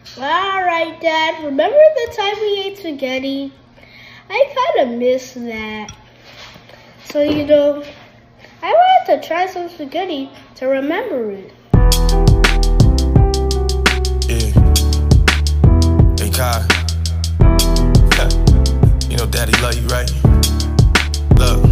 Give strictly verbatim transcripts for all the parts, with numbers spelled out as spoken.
Alright, Dad. Remember the time we ate spaghetti? I kind of miss that. So, you know, I wanted to try some spaghetti to remember it. Yeah. Hey, Kai. You know Daddy love you, right? Look.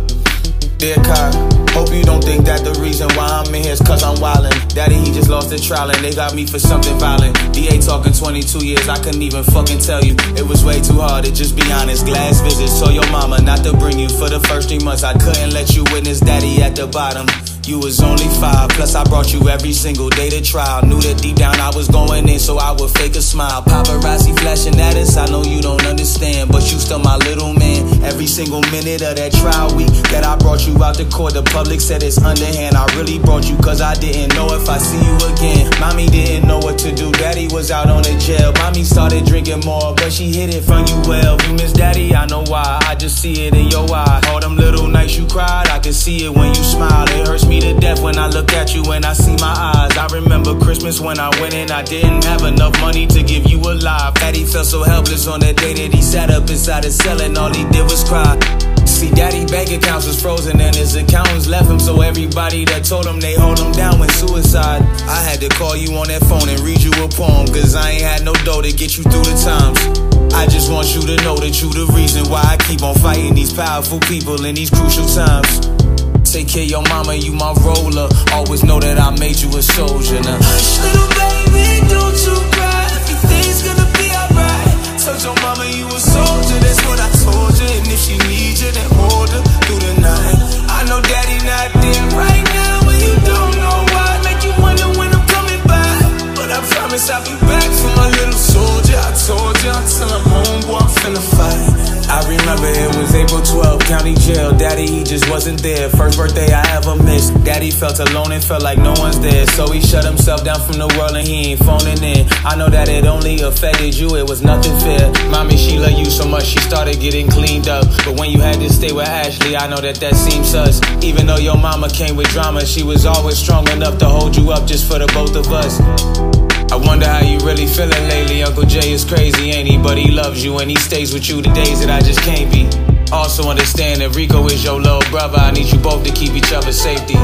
Dear Kai, hope you don't think that the reason why I'm in here is cause I'm wildin'. Daddy, he just lost the trial and they got me for something violent. D A talking twenty-two years, I couldn't even fucking tell you. It was way too hard to just be honest. Glass visits, told your mama not to bring you for the first three months. I couldn't let you witness Daddy at the bottom. You was only five, plus I brought you every single day to trial. Knew that deep down I was going in, so I would fake a smile. Paparazzi flashing at us, I know you don't understand, but you still my little man. Every single minute of that trial week that I brought you out to court, the public said it's underhand. I really brought you cause I didn't know if I see you again. Mommy didn't know what to do, Daddy was out on the jail. Mommy started drinking more, but she hid it from you well. You miss Daddy, I know why, I just see it in your eyes. All them little nights you cried, I can see it when you smile. It hurts me to death when I look at you and I see my eyes. I remember Christmas when I went in, I didn't have enough money to give you a life. Daddy felt so helpless on that day that he sat up inside his cell and all he did was cry. See, Daddy bank accounts was frozen and his accountants left him, so everybody that told him they hold him down went suicide. I had to call you on that phone and read you a poem, cause I ain't had no dough to get you through the times. I just want you to know that you the reason why I keep on fighting these powerful people in these crucial times. Take care of your mama, you my roller. Always know that I made you a soldier now. Hush, little baby, don't you cry. Everything's gonna be alright. Told your mama you a soldier, that's what I told you. And if she needs you, then hold her through the night. I know Daddy not there right now, but you don't know why. Make you wonder when I'm coming back, but I promise I'll be back for my little soldier. I told you until I'm home, boy, I'm finna fight. I remember it was April twelfth, county jail. Daddy, he just wasn't there. First birthday I ever missed. Daddy felt alone and felt like no one's there, so he shut himself down from the world and he ain't phoning in. I know that it only affected you, it was nothing fair. Mommy, she loved you so much she started getting cleaned up, but when you had to stay with Ashley, I know that that seems sus. Even though your mama came with drama, she was always strong enough to hold you up just for the both of us. I wonder how you really feeling lately. Uncle Jay is crazy, ain't he? But he loves you and he stays with you the days that I just can't be. Also understand that Rico is your little brother. I need you both to keep each other's safety,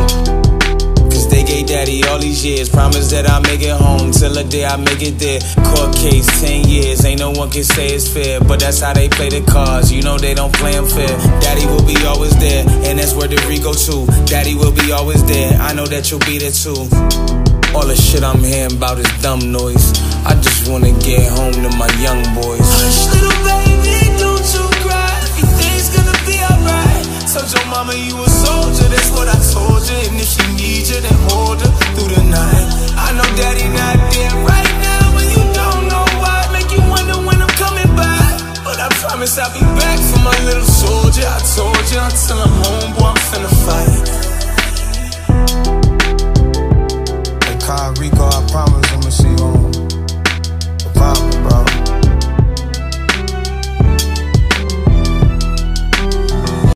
cause they gave Daddy all these years. Promise that I'll make it home till the day I make it there. Court case, ten years, ain't no one can say it's fair, but that's how they play the cards, you know they don't play them fair. Daddy will be always there, and that's where the Rico too. Daddy will be always there, I know that you'll be there too. All the shit I'm hearing about is dumb noise. I just wanna get home to my young boys. Hush, little baby, don't you cry. Everything's gonna be alright. Told your mama you a soldier, that's what I told you. And if she needs you, then hold her through the night. I know Daddy not there right now, but you don't know why. Make you wonder when I'm coming back, but I promise I'll be back for my little soldier. I told you until I'm home, boy, I'm finna fight.